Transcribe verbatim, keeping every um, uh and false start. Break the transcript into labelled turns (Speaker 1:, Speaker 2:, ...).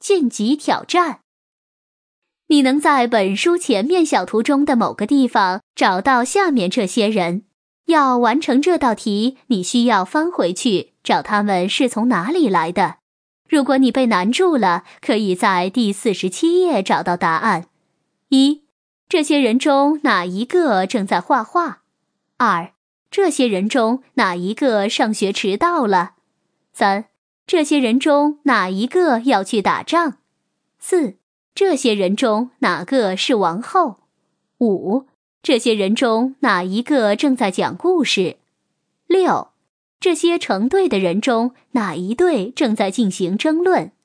Speaker 1: 晋级挑战。你能在本书前面小图中的某个地方找到下面这些人。要完成这道题，你需要翻回去，找他们是从哪里来的。如果你被难住了，可以在第四十七页找到答案。一、这些人中哪一个正在画画？二、这些人中哪一个上学迟到了？三、这些人中哪一个要去打仗？四、这些人中哪个是王后？五、这些人中哪一个正在讲故事？六、这些成对的人中哪一对正在进行争论？